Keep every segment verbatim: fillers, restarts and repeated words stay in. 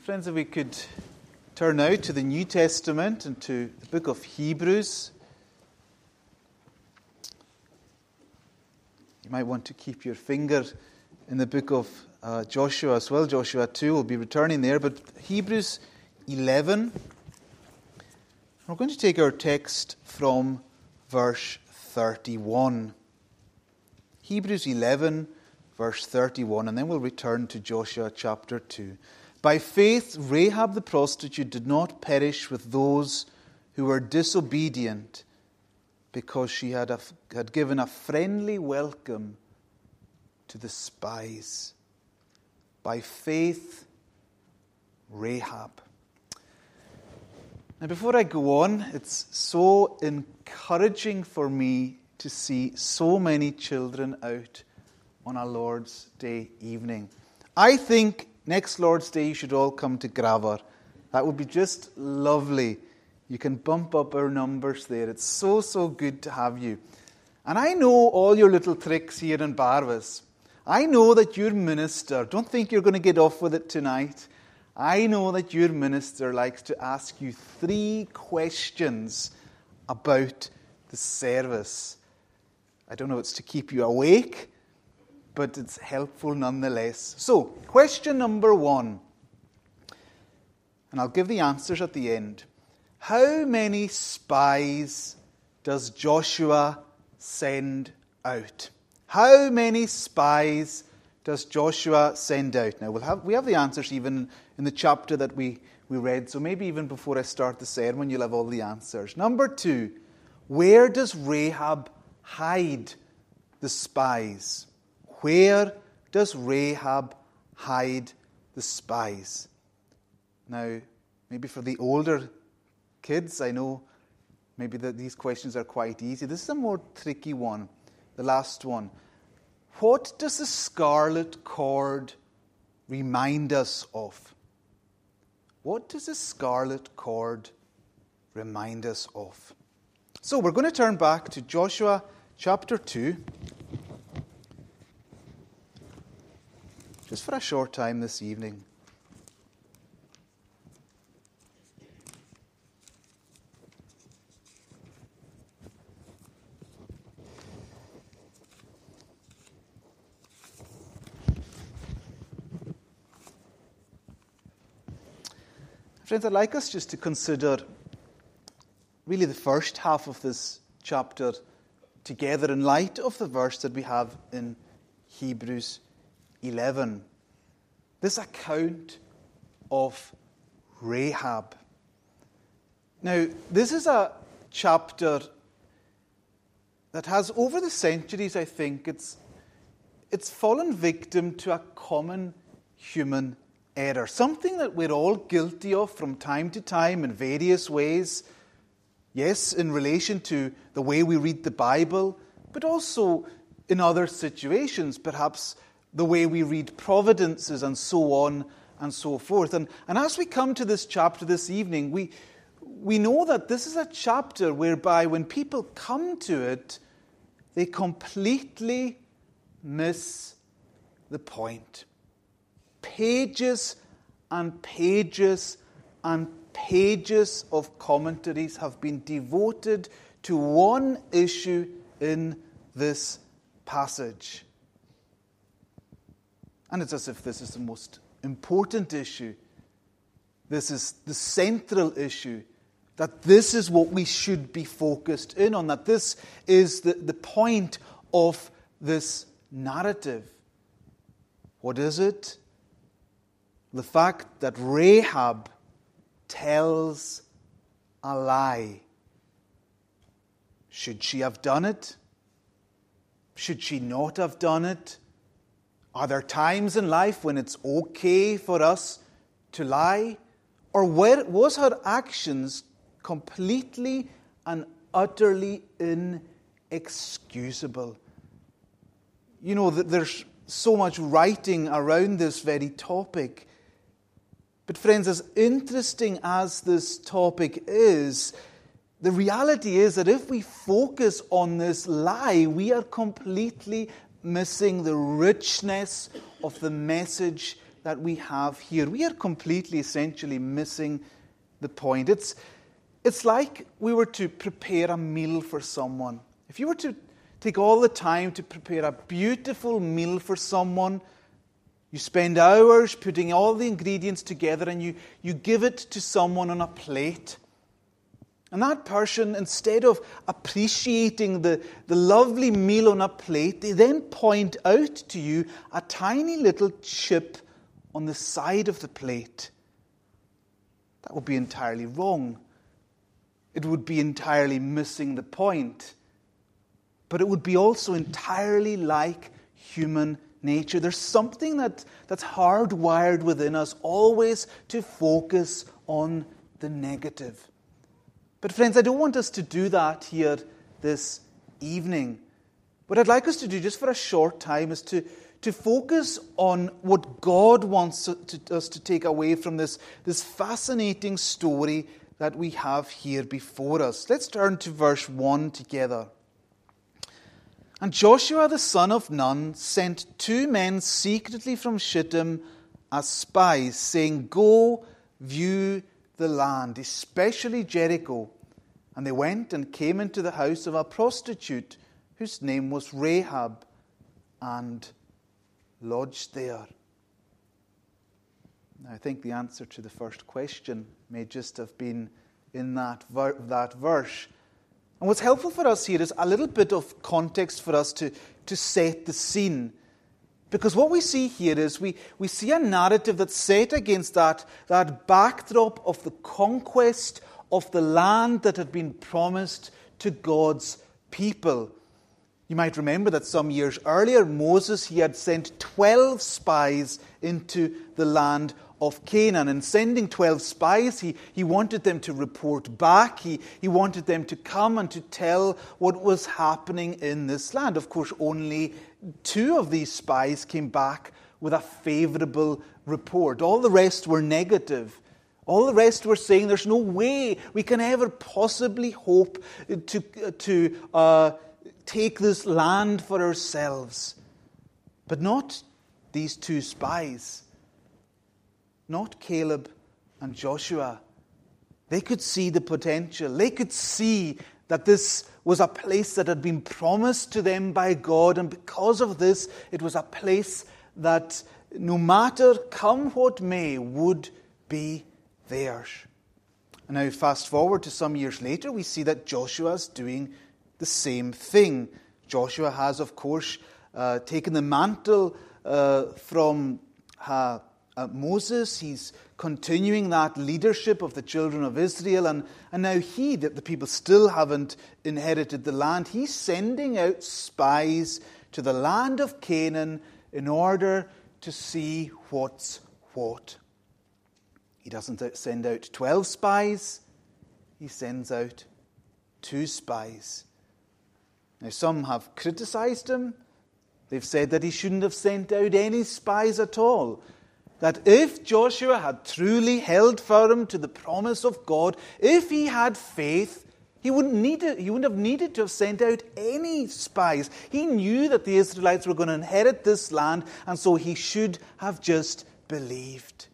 Friends, if we could turn now to the New Testament and to the book of Hebrews. You might want to keep your finger in the book of uh, Joshua as well. Joshua two, we'll be returning there. But Hebrews eleven, we're going to take our text from verse thirty-one. Hebrews eleven, verse thirty-one, and then we'll return to Joshua chapter two. By faith, Rahab the prostitute did not perish with those who were disobedient, because she had, a, had given a friendly welcome to the spies. By faith, Rahab. Now, before I go on, it's so encouraging for me to see so many children out on a Lord's Day evening. I think next Lord's Day you should all come to Gravar. That would be just lovely. You can bump up our numbers there. It's so, so good to have you. And I know all your little tricks here in Barvas. I know that your minister, don't think you're going to get off with it tonight. I know that your minister likes to ask you three questions about the service. I don't know if it's to keep you awake, but it's helpful nonetheless. So, question number one, and I'll give the answers at the end. How many spies does Joshua send out? How many spies does Joshua send out? Now, we'll have, we have the answers even in the chapter that we, we read, so maybe even before I start the sermon, you'll have all the answers. Number two, where does Rahab hide the spies? Where does Rahab hide the spies? Now, maybe for the older kids, I know maybe that these questions are quite easy. This is a more tricky one, the last one. What does the scarlet cord remind us of? What does the scarlet cord remind us of? So we're going to turn back to Joshua chapter two. Just for a short time this evening. Friends, I'd like us just to consider really the first half of this chapter together in light of the verse that we have in Hebrews eleven. This account of Rahab. Now, this is a chapter that has, over the centuries, I think, it's, it's fallen victim to a common human error. Something that we're all guilty of from time to time in various ways. Yes, in relation to the way we read the Bible, but also in other situations, perhaps the way we read providences and so on and so forth. And, and as we come to this chapter this evening, we, we know that this is a chapter whereby when people come to it, they completely miss the point. Pages and pages and pages of commentaries have been devoted to one issue in this passage. And it's as if this is the most important issue. This is the central issue. That this is what we should be focused in on. That this is the, the point of this narrative. What is it? The fact that Rahab tells a lie. Should she have done it? Should she not have done it? Are there times in life when it's okay for us to lie? Or was her actions completely and utterly inexcusable? You know, there's so much writing around this very topic. But friends, as interesting as this topic is, the reality is that if we focus on this lie, we are completely missing the richness of the message that we have here, we are completely, essentially missing the point. It's, it's like we were to prepare a meal for someone. If you were to take all the time to prepare a beautiful meal for someone, you spend hours putting all the ingredients together and you, you give it to someone on a plate. And that person, instead of appreciating the, the lovely meal on a plate, they then point out to you a tiny little chip on the side of the plate. That would be entirely wrong. It would be entirely missing the point. But it would be also entirely like human nature. There's something that, that's hardwired within us always to focus on the negative. But friends, I don't want us to do that here this evening. What I'd like us to do just for a short time is to, to focus on what God wants to, us to take away from this, this fascinating story that we have here before us. Let's turn to verse one together. And Joshua the son of Nun sent two men secretly from Shittim as spies, saying, "Go view the land, especially Jericho." And they went and came into the house of a prostitute whose name was Rahab, and lodged there. Now, I think the answer to the first question may just have been in that, ver- that verse. And what's helpful for us here is a little bit of context for us to, to set the scene. Because what we see here is we, we see a narrative that's set against that, that backdrop of the conquest of the land that had been promised to God's people. You might remember that some years earlier, Moses, he had sent twelve spies into the land of Canaan. And sending twelve spies, he, he wanted them to report back. He, he wanted them to come and to tell what was happening in this land. Of course, only two of these spies came back with a favorable report. All the rest were negative. All the rest were saying there's no way we can ever possibly hope to, to uh, take this land for ourselves. But not these two spies. Not Caleb and Joshua. They could see the potential. They could see that this was a place that had been promised to them by God. And because of this, it was a place that no matter come what may, would be theirs. And now fast forward to some years later, we see that Joshua's doing the same thing. Joshua has, of course, uh, taken the mantle uh, from uh, uh, Moses. He's continuing that leadership of the children of Israel. And, and now he, that the people still haven't inherited the land, he's sending out spies to the land of Canaan in order to see what's what. He doesn't send out twelve spies. He sends out two spies. Now, some have criticized him. They've said that he shouldn't have sent out any spies at all. That if Joshua had truly held firm to the promise of God, if he had faith, he wouldn't need it, he wouldn't have needed to have sent out any spies. He knew that the Israelites were going to inherit this land, and so he should have just believed.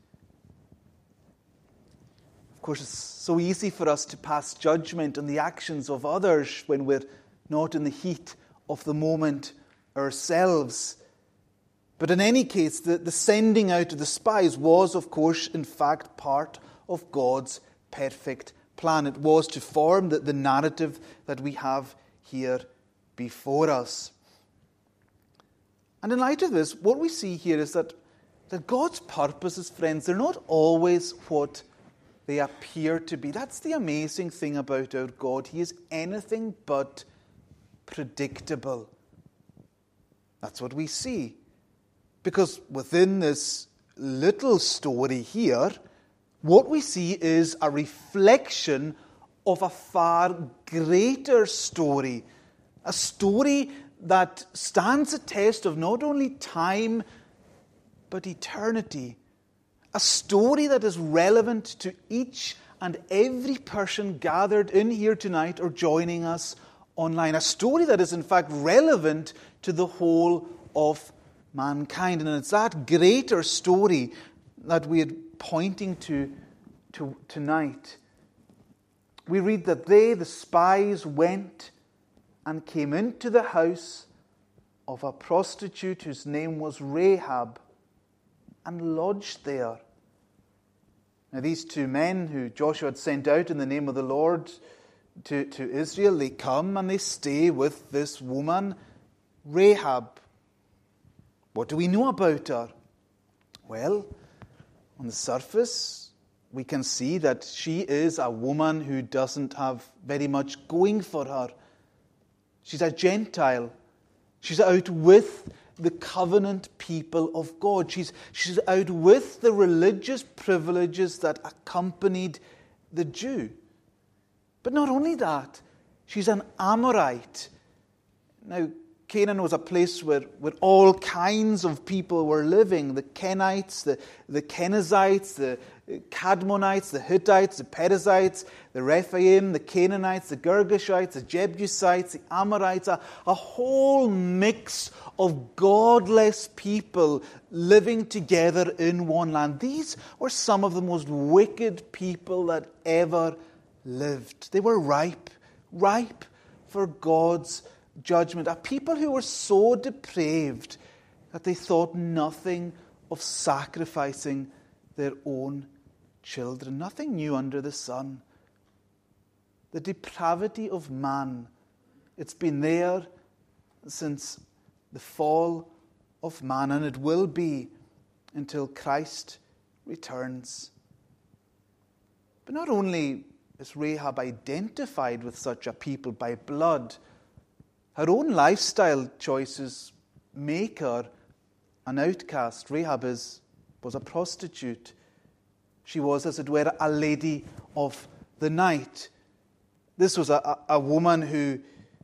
Of course, it's so easy for us to pass judgment on the actions of others when we're not in the heat of the moment ourselves. But in any case, the, the sending out of the spies was, of course, in fact, part of God's perfect plan. It was to form the, the narrative that we have here before us. And in light of this, what we see here is that, that God's purposes, friends, they're not always what they appear to be. That's the amazing thing about our God. He is anything but predictable. That's what we see. Because within this little story here, what we see is a reflection of a far greater story. A story that stands a test of not only time, but eternity. A story that is relevant to each and every person gathered in here tonight or joining us online. A story that is in fact relevant to the whole of mankind. And it's that greater story that we are pointing to, to tonight. We read that they, the spies, went and came into the house of a prostitute whose name was Rahab, and lodged there. Now these two men who Joshua had sent out in the name of the Lord to, to Israel, they come and they stay with this woman, Rahab. What do we know about her? Well, on the surface, we can see that she is a woman who doesn't have very much going for her. She's a Gentile. She's out with the covenant people of God. She's, she's out with the religious privileges that accompanied the Jew. But not only that, she's an Amorite. Now, Canaan was a place where, where all kinds of people were living. The Kenites, the, the Kenizzites, the Cadmonites, the Hittites, the Perizzites, the Rephaim, the Canaanites, the Girgashites, the Jebusites, the Amorites, a, a whole mix of godless people living together in one land. These were some of the most wicked people that ever lived. They were ripe, ripe for God's judgment. A people who were so depraved that they thought nothing of sacrificing their own children. Nothing new under the sun. The depravity of man, it's been there since the fall of man, and it will be until Christ returns. But not only is Rahab identified with such a people by blood, her own lifestyle choices make her an outcast. Rahab is, was a prostitute. She was, as it were, a lady of the night. This was a, a, a woman who,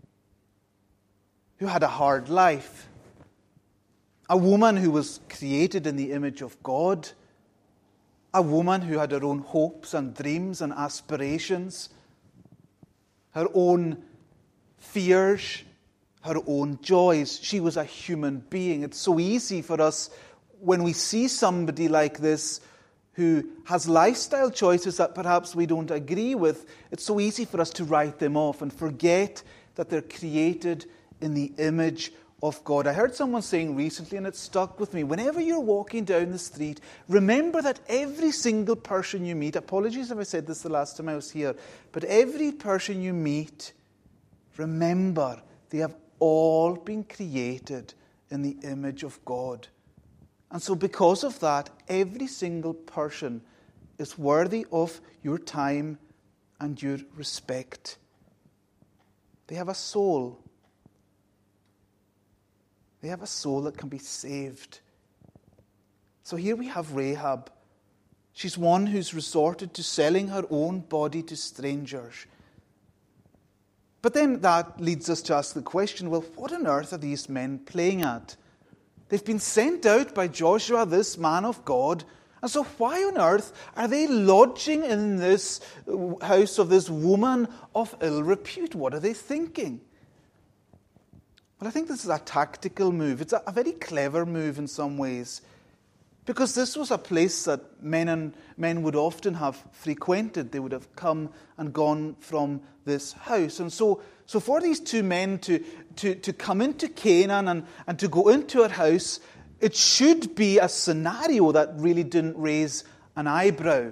who had a hard life. A woman who was created in the image of God. A woman who had her own hopes and dreams and aspirations. Her own fears, her own joys. She was a human being. It's so easy for us when we see somebody like this who has lifestyle choices that perhaps we don't agree with. It's so easy for us to write them off and forget that they're created in the image of God. I heard someone saying recently, and it stuck with me, whenever you're walking down the street, remember that every single person you meet, apologies if I said this the last time I was here, but every person you meet, remember they have all been created in the image of God. And so because of that, every single person is worthy of your time and your respect. They have a soul. They have a soul that can be saved. So here we have Rahab. She's one who's resorted to selling her own body to strangers. But then that leads us to ask the question, well, what on earth are these men playing at? They've been sent out by Joshua, this man of God. And so why on earth are they lodging in this house of this woman of ill repute? What are they thinking? Well, I think this is a tactical move. It's a, a very clever move in some ways. Because this was a place that men and men would often have frequented. They would have come and gone from this house. And so, so for these two men to, to, to come into Canaan and, and to go into her house, it should be a scenario that really didn't raise an eyebrow.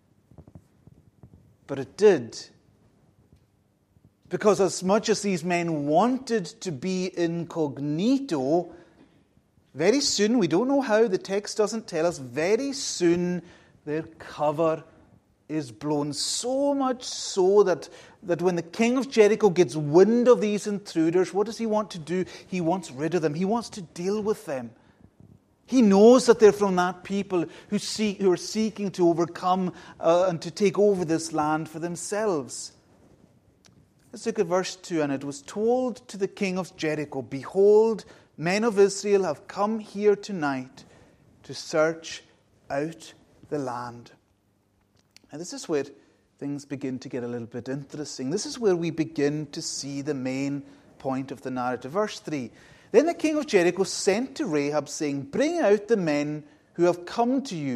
But it did. Because as much as these men wanted to be incognito, very soon, we don't know how, the text doesn't tell us, very soon their cover is blown. So much so that, that when the king of Jericho gets wind of these intruders, what does he want to do? He wants rid of them. He wants to deal with them. He knows that they're from that people who, seek, who are seeking to overcome uh, and to take over this land for themselves. Let's look at verse two. And it was told to the king of Jericho, behold, men of Israel have come here tonight to search out the land. Now this is where things begin to get a little bit interesting. This is where we begin to see the main point of the narrative. Verse three. Then the king of Jericho sent to Rahab, saying, bring out the men who have come to you,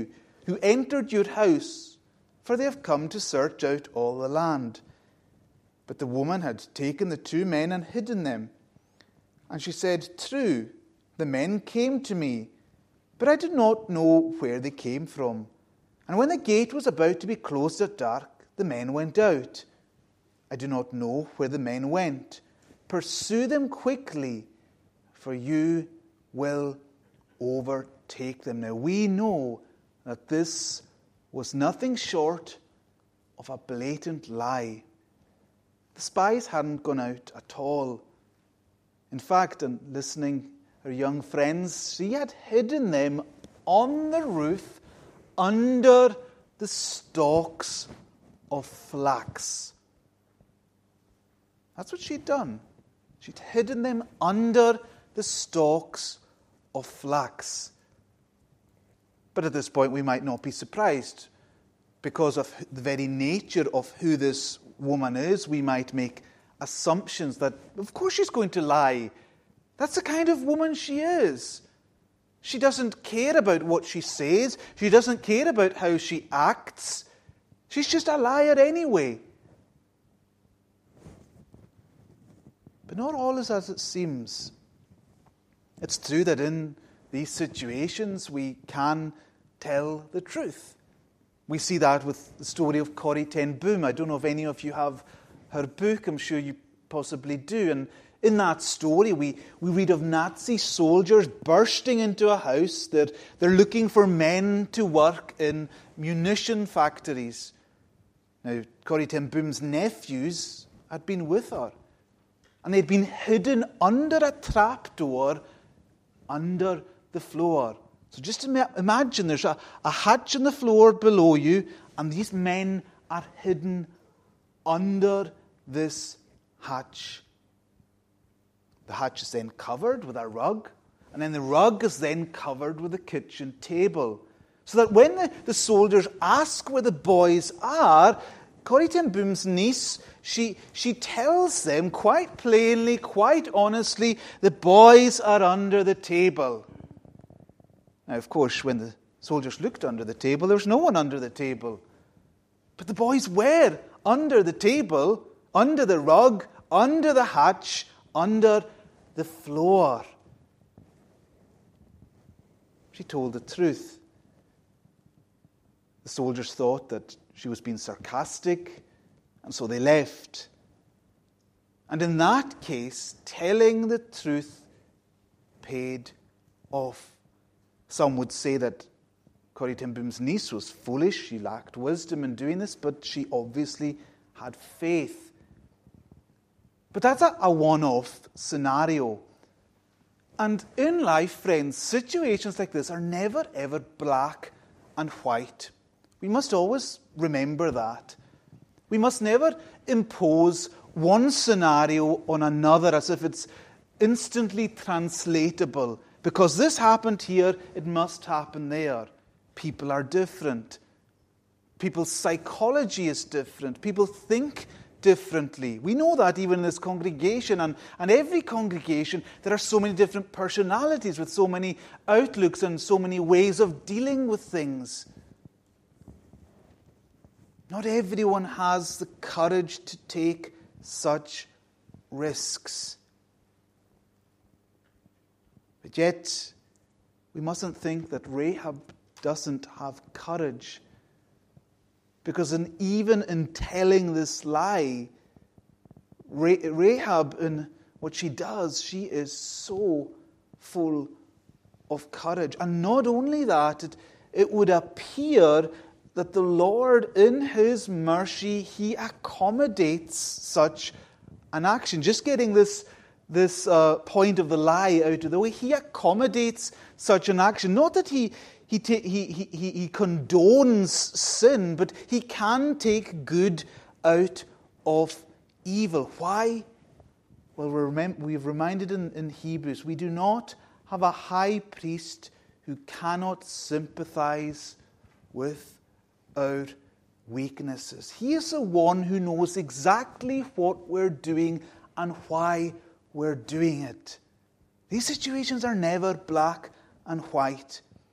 who entered your house, for they have come to search out all the land." But the woman had taken the two men and hidden them. And she said, "True, the men came to me, but I did not know where they came from. And when the gate was about to be closed at dark, the men went out. I do not know where the men went. Pursue them quickly, for you will overtake them." Now we know that this was nothing short of a blatant lie. The spies hadn't gone out at all. In fact, and listening to her young friends, she had hidden them on the roof under the stalks of flax. That's what she'd done. She'd hidden them under the stalks of flax. But at this point, we might not be surprised. Because of the very nature of who this woman is, we might make assumptions that, of course, she's going to lie. That's the kind of woman she is. She doesn't care about what she says. She doesn't care about how she acts. She's just a liar anyway. But not all is as it seems. It's true that in these situations we can tell the truth. We see that with the story of Corrie ten Boom. I don't know if any of you have her book. I'm sure you possibly do. And in that story, we, we read of Nazi soldiers bursting into a house. They're, they're looking for men to work in munition factories. Now, Corrie ten Boom's nephews had been with her. And they'd been hidden under a trapdoor under the floor. So just imagine there's a, a hatch in the floor below you, and these men are hidden under this hatch. The hatch is then covered with a rug, and then the rug is then covered with a kitchen table. So that when the, the soldiers ask where the boys are, Corrie ten Boom's niece, she, she tells them quite plainly, quite honestly, the boys are under the table. Now, of course, when the soldiers looked under the table, there was no one under the table. But the boys were under the table, under the rug, under the hatch, under the floor. She told the truth. The soldiers thought that she was being sarcastic, and so they left. And in that case, telling the truth paid off. Some would say that Corrie ten Boom's niece was foolish. She lacked wisdom in doing this, but she obviously had faith. But that's a, a one-off scenario. And in life, friends, situations like this are never, ever black and white. We must always remember that. We must never impose one scenario on another as if it's instantly translatable. Because this happened here, it must happen there. People are different. People's psychology is different. People think differently. We know that even in this congregation. And, and every congregation, there are so many different personalities with so many outlooks and so many ways of dealing with things. Not everyone has the courage to take such risks. But yet, we mustn't think that Rahab doesn't have courage. Because in, even in telling this lie, Rahab, in what she does, she is so full of courage. And not only that, it, it would appear that the Lord, in His mercy, He accommodates such an action. Just getting this This uh, point of the lie out of the way, He accommodates such an action. Not that he he, ta- he he he condones sin, but He can take good out of evil. Why? Well, we're remem- we've reminded in, in Hebrews, we do not have a high priest who cannot sympathize with our weaknesses. He is the one who knows exactly what we're doing and why we're doing it. These situations are never black and white.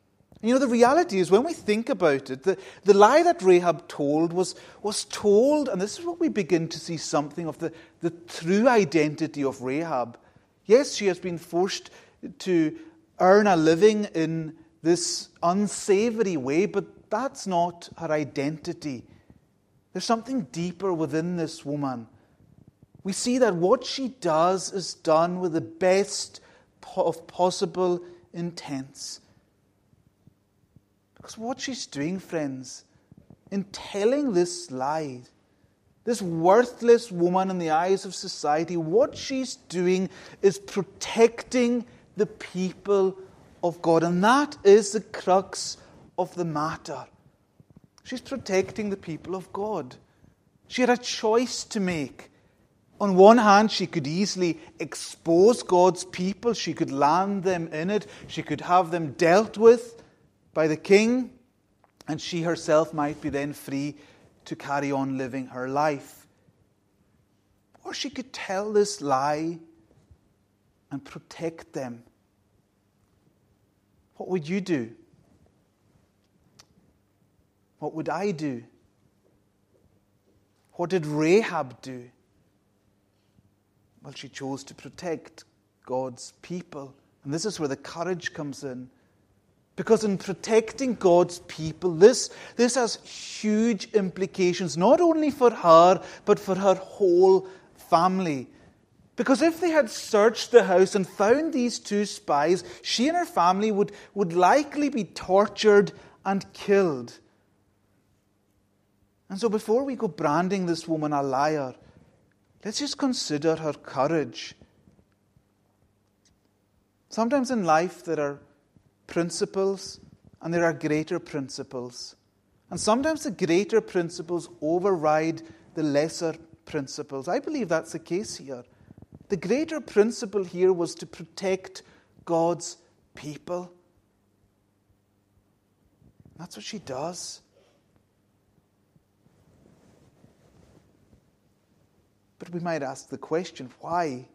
And you know, the reality is, when we think about it, the, the lie that Rahab told was, was told, and this is what we begin to see something of the, the true identity of Rahab. Yes, she has been forced to earn a living in this unsavory way, but that's not her identity. There's something deeper within this woman. We see that what she does is done with the best of possible intents. Because what she's doing, friends, in telling this lie, this worthless woman in the eyes of society, what she's doing is protecting the people of God. And that is the crux of the matter. She's protecting the people of God. She had a choice to make. On one hand, she could easily expose God's people. She could land them in it. She could have them dealt with by the king. And she herself might be then free to carry on living her life. Or she could tell this lie and protect them. What would you do? What would I do? What did Rahab do? Well, she chose to protect God's people. And this is where the courage comes in. Because in protecting God's people, this, this has huge implications, not only for her, but for her whole family. Because if they had searched the house and found these two spies, she and her family would, would likely be tortured and killed. And so before we go branding this woman a liar, let's just consider her courage. Sometimes in life there are principles and there are greater principles. And sometimes the greater principles override the lesser principles. I believe that's the case here. The greater principle here was to protect God's people. That's what she does. But we might ask the question, why?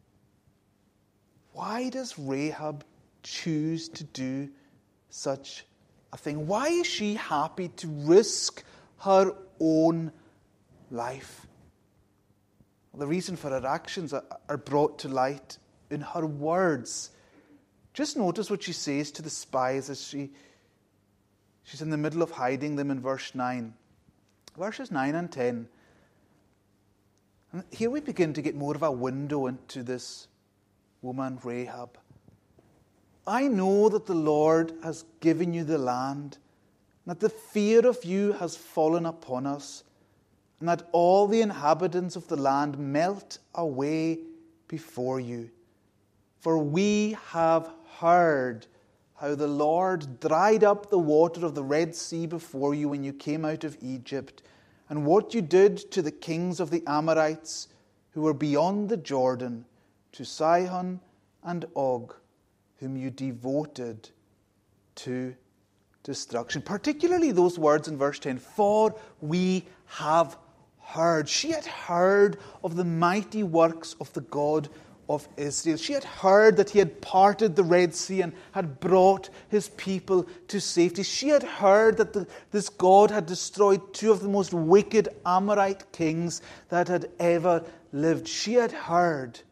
Why does Rahab choose to do such a thing? Why is she happy to risk her own life? Well, the reason for her actions are brought to light in her words. Just notice what she says to the spies as she she's in the middle of hiding them in verse nine. Verses nine and ten. And here we begin to get more of a window into this woman, Rahab. I know that the Lord has given you the land, and that the fear of you has fallen upon us, and that all the inhabitants of the land melt away before you. For we have heard how the Lord dried up the water of the Red Sea before you when you came out of Egypt, and what you did to the kings of the Amorites who were beyond the Jordan, to Sihon and Og, whom you devoted to destruction. Particularly those words in verse ten, for we have heard. She had heard of the mighty works of the God of Israel. She had heard that he had parted the Red Sea and had brought his people to safety. She had heard that the, this God had destroyed two of the most wicked Amorite kings that had ever lived. She had heard.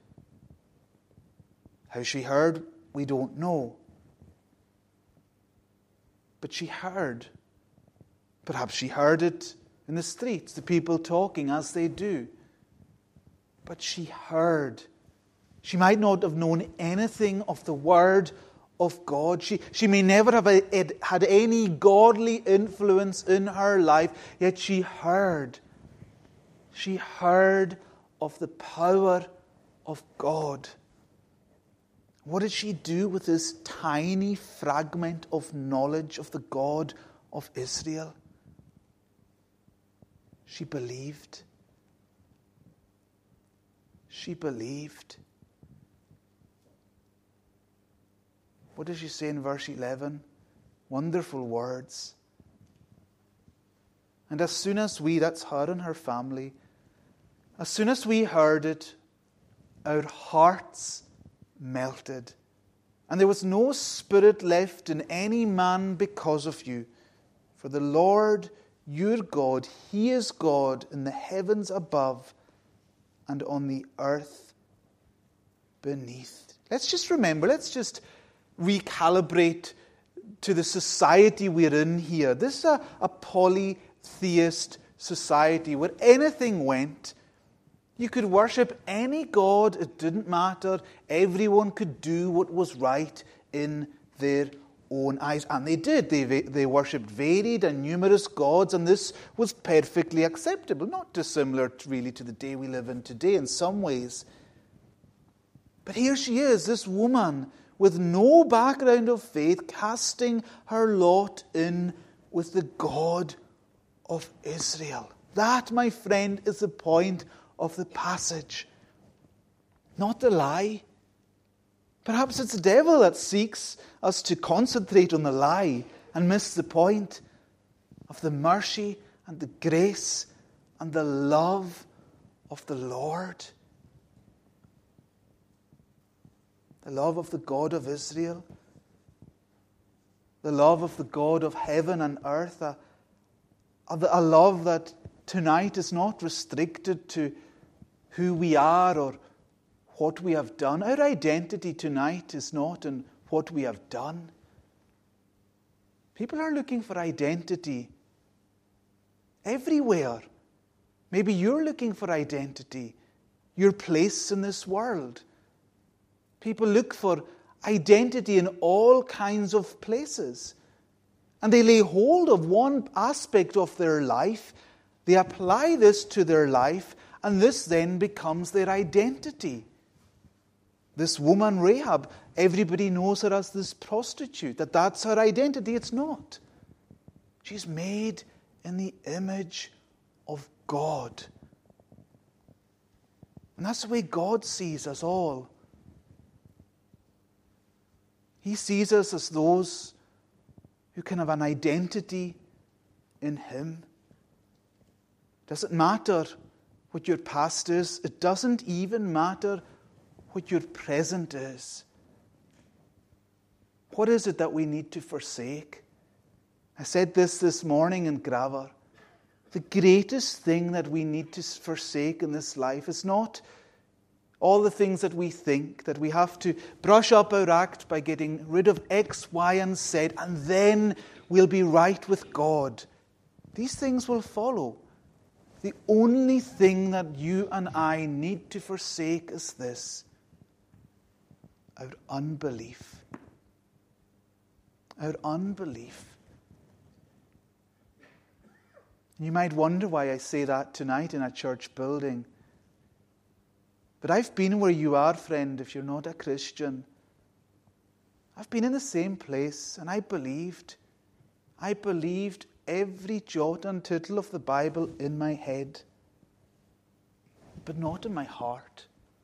How she heard, we don't know. But she heard. Perhaps she heard it in the streets, the people talking as they do. But she heard. She might not have known anything of the Word of God. She, she may never have had any godly influence in her life, yet she heard. She heard of the power of God. What did she do with this tiny fragment of knowledge of the God of Israel? She believed. She believed. What does she say in verse eleven? Wonderful words. And as soon as we, that's her and her family, as soon as we heard it, our hearts melted and there was no spirit left in any man because of you. For the Lord your God, He is God in the heavens above and on the earth beneath. Let's just remember, let's just recalibrate to the society we're in here. This is a, a polytheist society where anything went. You could worship any god, it didn't matter. Everyone could do what was right in their own eyes. And they did. They, they worshipped varied and numerous gods, and this was perfectly acceptable. Not dissimilar really to the day we live in today in some ways. But here she is, this woman with no background of faith, casting her lot in with the God of Israel. That, my friend, is the point of the passage. Not the lie. Perhaps it's the devil that seeks us to concentrate on the lie and miss the point of the mercy and the grace and the love of the Lord. The love of the God of Israel. The love of the God of heaven and earth. A, a love that tonight is not restricted to who we are or what we have done. Our identity tonight is not in what we have done. People are looking for identity everywhere. Maybe you're looking for identity, your place in this world. People look for identity in all kinds of places. And they lay hold of one aspect of their life. They apply this to their life, and this then becomes their identity. This woman Rahab, everybody knows her as this prostitute, that that's her identity. It's not. She's made in the image of God. And that's the way God sees us all. He sees us as those who can have an identity in Him. It doesn't matter what your past is. It doesn't even matter what your present is. What is it that we need to forsake? I said this this morning in Gravar. The greatest thing that we need to forsake in this life is not all the things that we think, that we have to brush up our act by getting rid of X, Y, and Z, and then we'll be right with God. These things will follow. The only thing that you and I need to forsake is this: our unbelief. Our unbelief. You might wonder why I say that tonight in a church building. But I've been where you are, friend, if you're not a Christian. I've been in the same place, and I believed. I believed every jot and tittle of the Bible in my head, but not in my heart.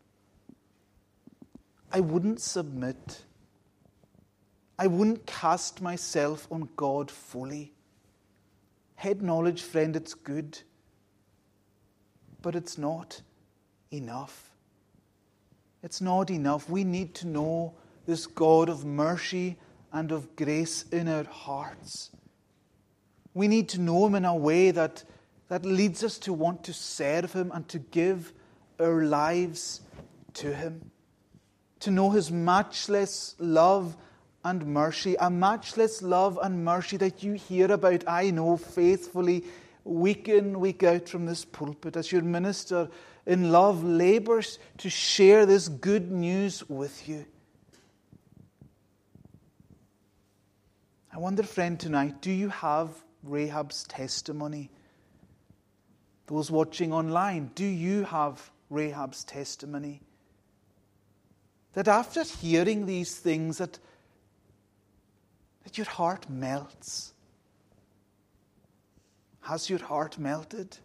I wouldn't submit. I wouldn't cast myself on God fully. Head knowledge, friend, it's good, but it's not enough. It's not enough. We need to know this God of mercy and of grace in our hearts. We need to know Him in a way that, that leads us to want to serve Him and to give our lives to Him. To know His matchless love and mercy, a matchless love and mercy that you hear about, I know, faithfully, week in, week out from this pulpit, as your minister in love labors to share this good news with you. I wonder, friend, tonight, do you have Rahab's testimony? Those watching online, do you have Rahab's testimony? That after hearing these things, that, that your heart melts. Has your heart melted?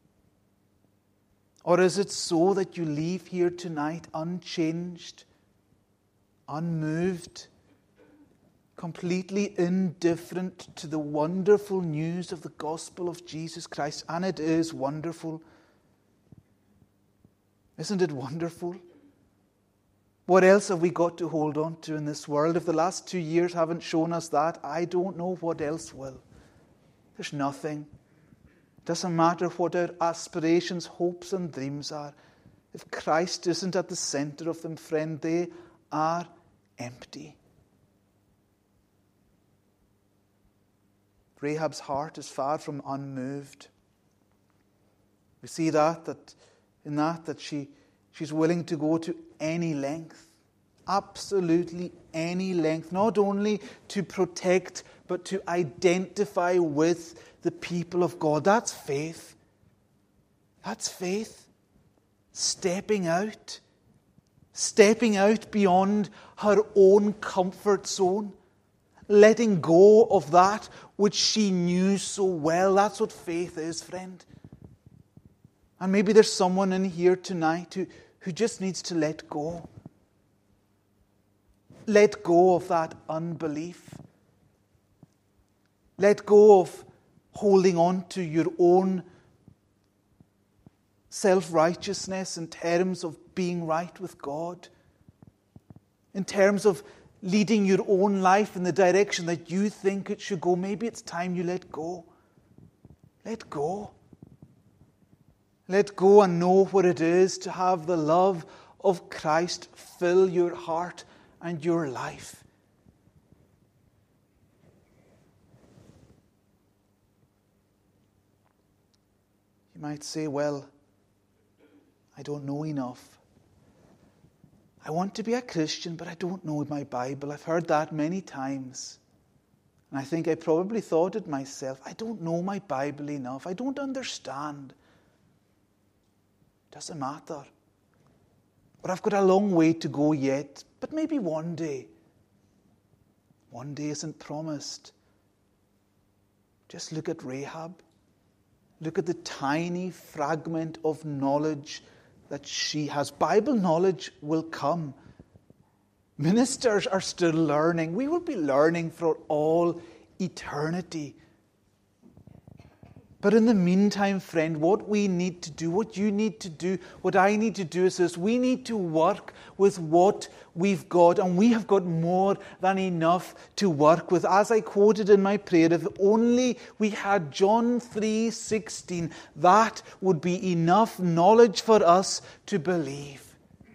Or is it so that you leave here tonight unchanged, unmoved, completely indifferent to the wonderful news of the gospel of Jesus Christ? And it is wonderful. Isn't it wonderful? What else have we got to hold on to in this world? If the last two years haven't shown us that, I don't know what else will. There's nothing. It doesn't matter what our aspirations, hopes and dreams are. If Christ isn't at the center of them, friend, they are empty. Rahab's heart is far from unmoved. We see that, that in that, that she, she's willing to go to any length, absolutely any length, not only to protect, but to identify with the people of God. That's faith. That's faith. Stepping out. Stepping out beyond her own comfort zone. Letting go of that which she knew so well. That's what faith is, friend. And maybe there's someone in here tonight who, who just needs to let go. Let go of that unbelief. Let go of holding on to your own self-righteousness in terms of being right with God. In terms of leading your own life in the direction that you think it should go. Maybe it's time you let go. Let go. Let go and know what it is to have the love of Christ fill your heart and your life. You might say, well, I don't know enough. I want to be a Christian, but I don't know my Bible. I've heard that many times. And I think I probably thought it myself. I don't know my Bible enough. I don't understand. Doesn't matter. Or I've got a long way to go yet, but maybe one day. One day isn't promised. Just look at Rahab. Look at the tiny fragment of knowledge that she has. Bible knowledge will come. Ministers are still learning. We will be learning for all eternity. But in the meantime, friend, what we need to do, what you need to do, what I need to do is this. We need to work with what we've got, and we have got more than enough to work with. As I quoted in my prayer, if only we had John three sixteen, that would be enough knowledge for us to believe.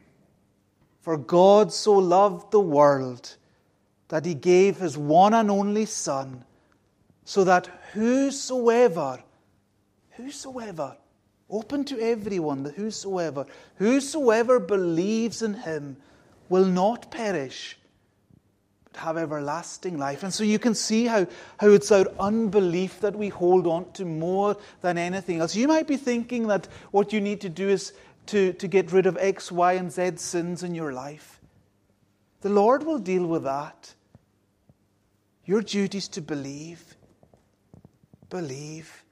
For God so loved the world that he gave his one and only Son, so that whosoever Whosoever, open to everyone, the whosoever, whosoever believes in him will not perish, but have everlasting life. And so you can see how, how it's our unbelief that we hold on to more than anything else. You might be thinking that what you need to do is to, to get rid of X, Y, and Z sins in your life. The Lord will deal with that. Your duty is to believe. Believe.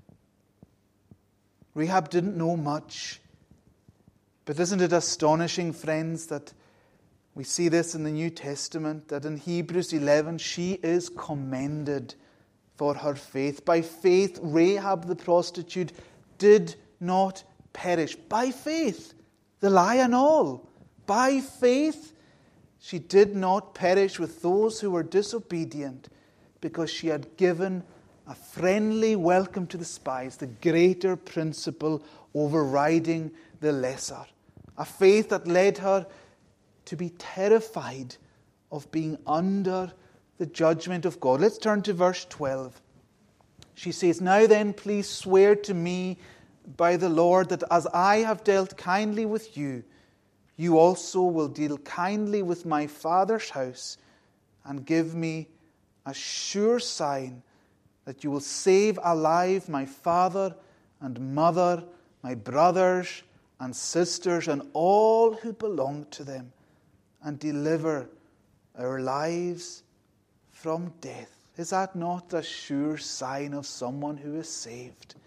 Rahab didn't know much. But isn't it astonishing, friends, that we see this in the New Testament, that in Hebrews eleven, she is commended for her faith. By faith, Rahab the prostitute did not perish. By faith, the lie and all. By faith, she did not perish with those who were disobedient, because she had given a friendly welcome to the spies, the greater principle overriding the lesser. A faith that led her to be terrified of being under the judgment of God. Let's turn to verse twelve. She says, "Now then, please swear to me by the Lord that as I have dealt kindly with you, you also will deal kindly with my father's house, and give me a sure sign that you will save alive my father and mother, my brothers and sisters, and all who belong to them, and deliver our lives from death." Is that not a sure sign of someone who is saved?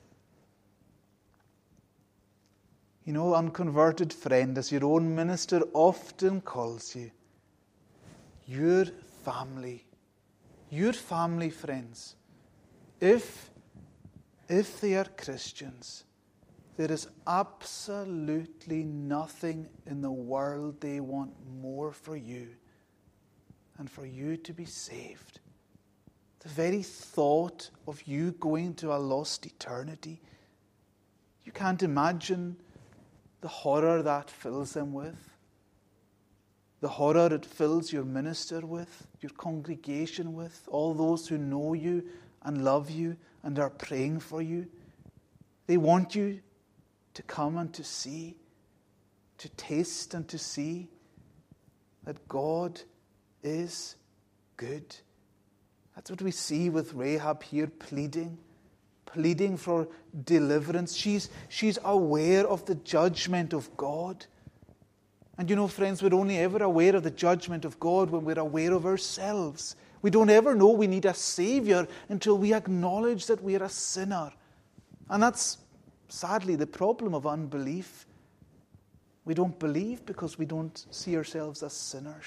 You know, unconverted friend, as your own minister often calls you, your family, your family friends, If, if they are Christians, There is absolutely nothing in the world they want more for you than for you to be saved. The very thought of you going to a lost eternity, you can't imagine the horror that fills them with. The horror it fills your minister with, your congregation with, all those who know you and love you and are praying for you. They want you to come and to see, to taste and to see that God is good. That's what we see with Rahab here pleading, pleading for deliverance. She's, she's aware of the judgment of God. And you know, friends, we're only ever aware of the judgment of God when we're aware of ourselves. We don't ever know we need a Savior until we acknowledge that we are a sinner. And that's sadly the problem of unbelief. We don't believe because we don't see ourselves as sinners.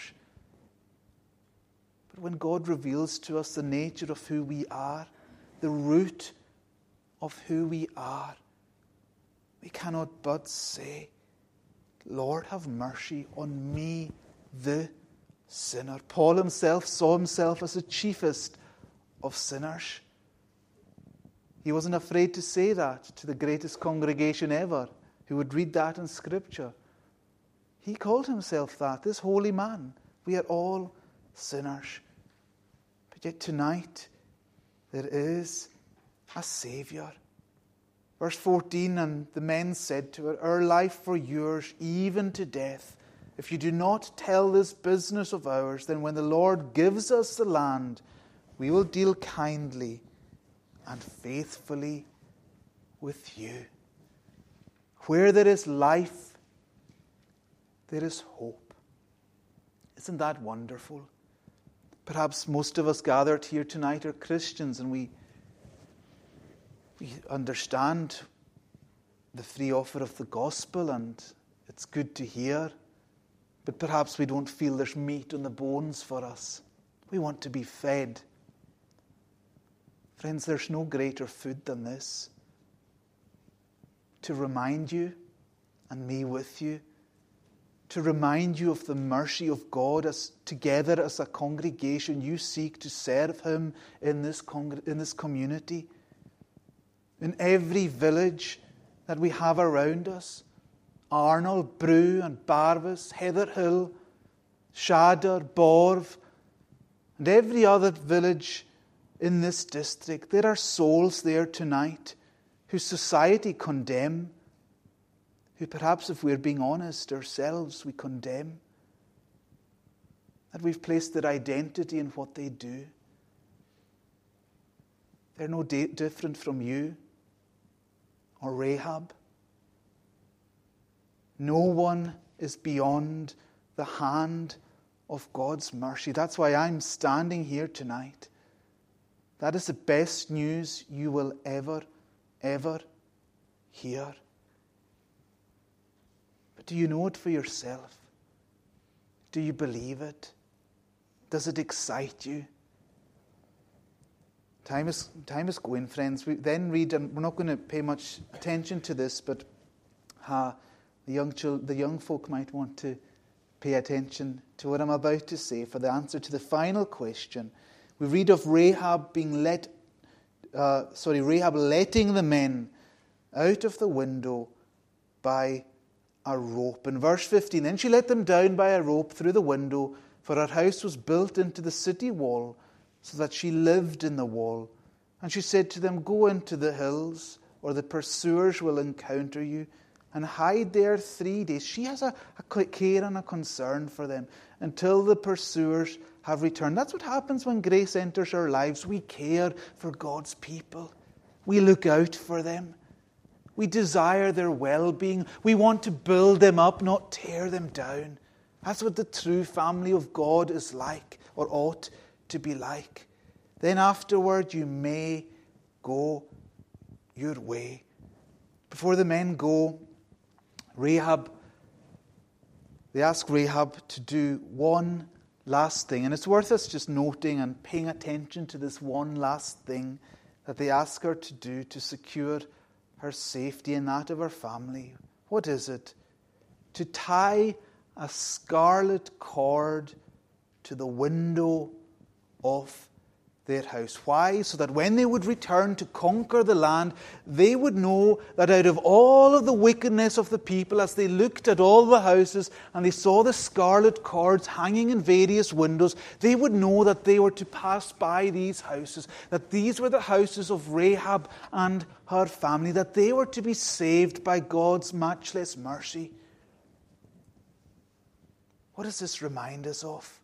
But when God reveals to us the nature of who we are, the root of who we are, we cannot but say, Lord, have mercy on me, the sinner. Paul himself saw himself as the chiefest of sinners. He wasn't afraid to say that to the greatest congregation ever, who would read that in Scripture. He called himself that, this holy man. We are all sinners. But yet tonight, there is a Saviour. Verse fourteen, and the men said to her, our life for yours, even to death. If you do not tell this business of ours, then when the Lord gives us the land, we will deal kindly and faithfully with you. Where there is life, there is hope. Isn't that wonderful? Perhaps most of us gathered here tonight are Christians, and we We understand the free offer of the gospel, and it's good to hear. But perhaps we don't feel there's meat on the bones for us. We want to be fed. Friends, there's no greater food than this. To remind you, and me with you, to remind you of the mercy of God as together as a congregation you seek to serve Him in this, con- in this community. In every village that we have around us, Arnold, Brew and Barvis, Heatherhill, Shadder, Borv, and every other village in this district, there are souls there tonight whose society condemn, who perhaps, if we're being honest ourselves, we condemn, that we've placed their identity in what they do. They're no di- different from you or Rahab. No one is beyond the hand of God's mercy. That's why I'm standing here tonight. That is the best news you will ever, ever hear. But do you know it for yourself? Do you believe it? Does it excite you? Time is, time is going, friends. We then read, and we're not going to pay much attention to this, but uh, the young chil- the young folk might want to pay attention to what I'm about to say for the answer to the final question. We read of Rahab being let, uh, sorry, Rahab letting the men out of the window by a rope. In verse fifteen, then she let them down by a rope through the window, for her house was built into the city wall, so that she lived in the wall. And she said to them, go into the hills, or the pursuers will encounter you, and hide there three days. She has a, a care and a concern for them until the pursuers have returned. That's what happens when grace enters our lives. We care for God's people. We look out for them. We desire their well-being. We want to build them up, not tear them down. That's what the true family of God is like, or ought to be like. Then afterward you may go your way. Before the men go, Rahab, they ask Rahab to do one last thing. And it's worth us just noting and paying attention to this one last thing that they ask her to do to secure her safety and that of her family. What is it? To tie a scarlet cord to the window of their house. Why? So that when they would return to conquer the land, they would know that out of all of the wickedness of the people, as they looked at all the houses and they saw the scarlet cords hanging in various windows, they would know that they were to pass by these houses, that these were the houses of Rahab and her family, that they were to be saved by God's matchless mercy. What does this remind us of?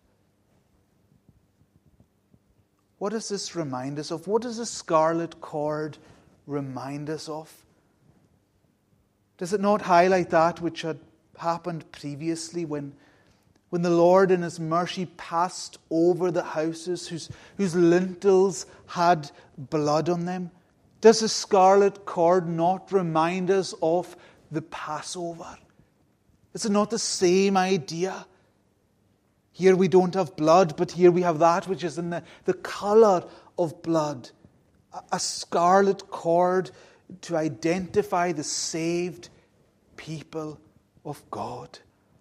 What does this remind us of? What does the scarlet cord remind us of? Does it not highlight that which had happened previously when, when the Lord in His mercy passed over the houses whose, whose lintels had blood on them? Does the scarlet cord not remind us of the Passover? Is it not the same idea? Here we don't have blood, but here we have that which is in the, the colour of blood. A, a scarlet cord to identify the saved people of God.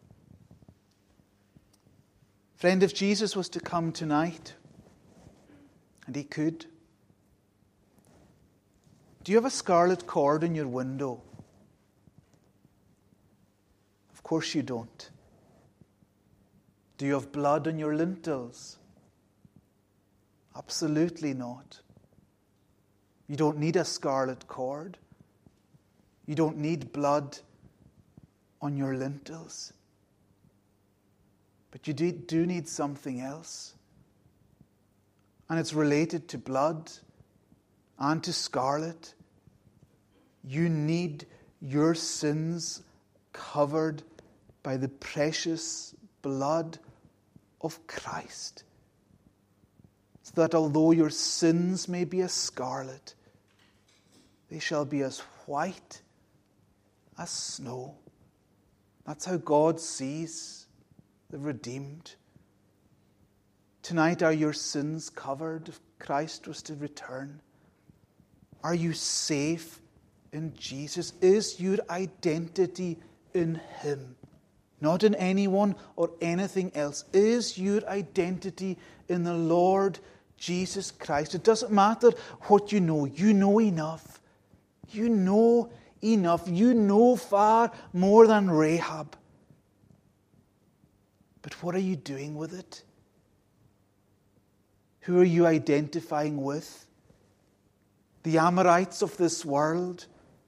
Friend, if Jesus was to come tonight, and He could, do you have a scarlet cord in your window? Of course you don't. Do you have blood on your lintels? Absolutely not. You don't need a scarlet cord. You don't need blood on your lintels. But you do, do need something else. And it's related to blood and to scarlet. You need your sins covered by the precious blood of Christ, so that although your sins may be as scarlet, they shall be as white as snow. That's how God sees the redeemed. Tonight, are your sins covered if Christ was to return? Are you safe in Jesus? Is your identity in Him? Not in anyone or anything else. Is your identity in the Lord Jesus Christ? It doesn't matter what you know. You know enough. You know enough. You know far more than Rahab. But what are you doing with it? Who are you identifying with? The Amorites of this world?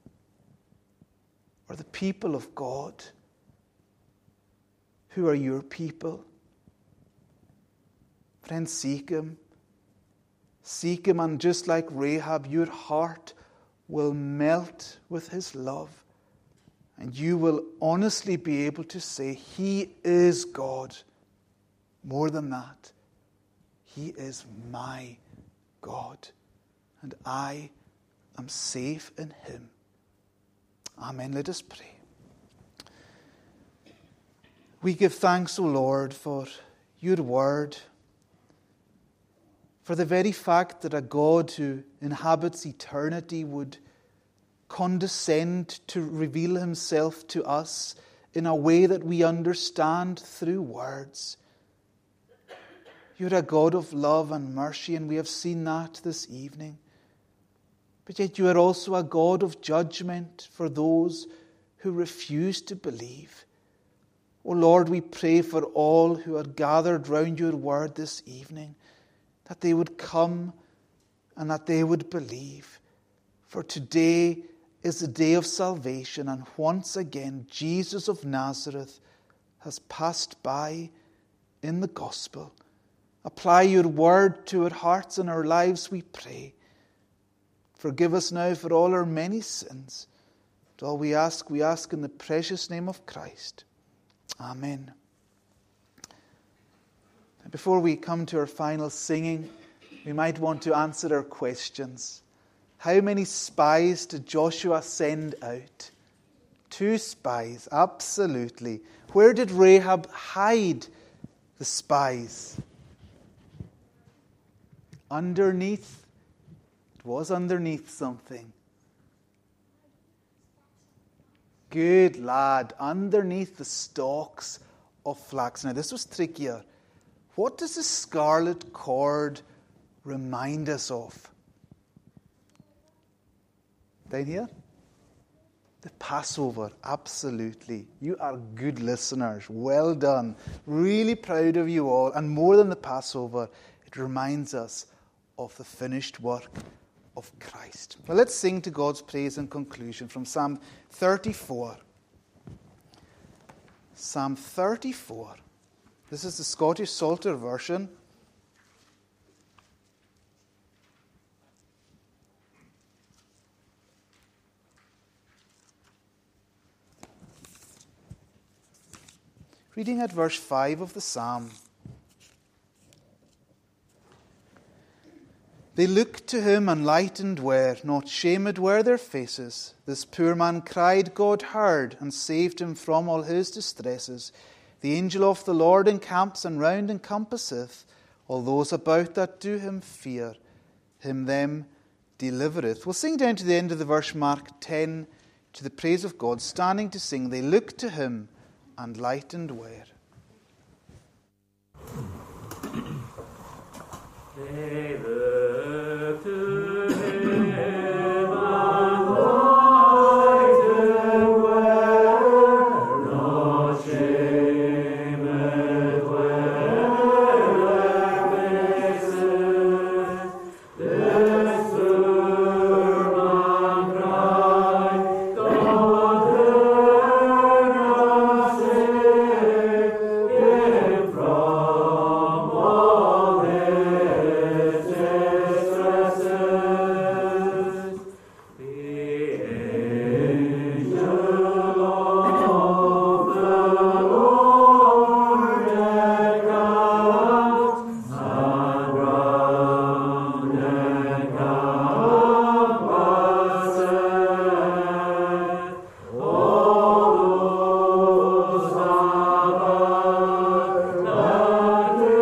Or the people of God? Who are your people? Friend, seek Him. Seek Him, and just like Rahab, your heart will melt with His love. And you will honestly be able to say, He is God. More than that, He is my God. And I am safe in Him. Amen. Let us pray. We give thanks, O Lord, for your word, for the very fact that a God who inhabits eternity would condescend to reveal Himself to us in a way that we understand through words. You're a God of love and mercy, and we have seen that this evening. But yet you are also a God of judgment for those who refuse to believe. O Lord, we pray for all who are gathered round your word this evening, that they would come and that they would believe. For today is the day of salvation, and once again Jesus of Nazareth has passed by in the gospel. Apply your word to our hearts and our lives, we pray. Forgive us now for all our many sins. And all we ask, we ask in the precious name of Christ. Amen. Before we come to our final singing, we might want to answer our questions. How many spies did Joshua send out? Two spies, absolutely. Where did Rahab hide the spies? Underneath. It was underneath something. good lad underneath the stalks of flax. Now, this was trickier. What does the scarlet cord remind us of? Down here? The Passover, absolutely. You are good listeners. Well done. Really proud of you all. And more than the Passover, it reminds us of the finished work of Christ. Well, let's sing to God's praise in conclusion from Psalm thirty-four. Psalm thirty-four. This is the Scottish Psalter version. Reading at verse five of the psalm. They looked to him and lightened were, not shamed were their faces. This poor man cried, God heard, and saved him from all his distresses. The angel of the Lord encamps and round encompasseth all those about that do him fear. Him them delivereth. We'll sing down to the end of the verse, Mark ten, to the praise of God, standing to sing, they looked to him and lightened were. They look to him and lightened were, not shamed were their faces. This poor man cried, God heard us, saved him from all his distresses. The angel of the Lord encamps and round encompasseth all those about that do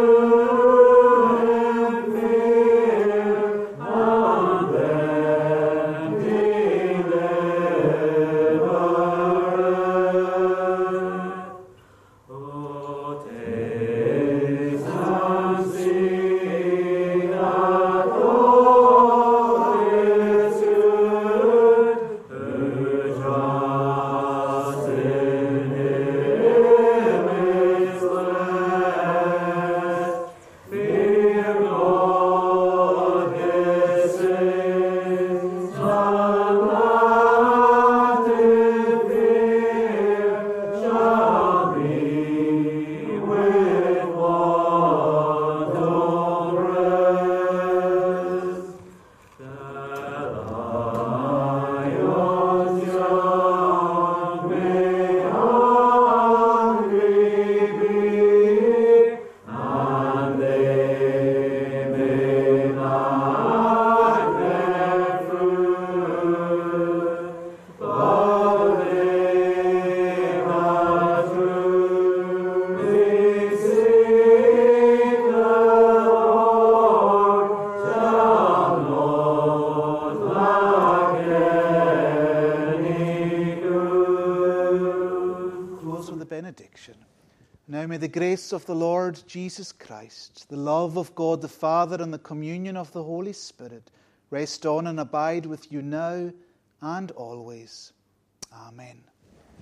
him fear, and them delivereth. Oh, taste and see that God is good, who trusts in him is blessed. Fear God, his saints, and active fear shall be with wonderful rest. The lions young may hungry be, and they may lack their food, but they that truly seek the Lord shall not lack any good. Close with the benediction. Now may the grace of the Lord Jesus Christ, the love of God the Father, and the communion of the Holy Spirit rest on and abide with you now and always. Amen.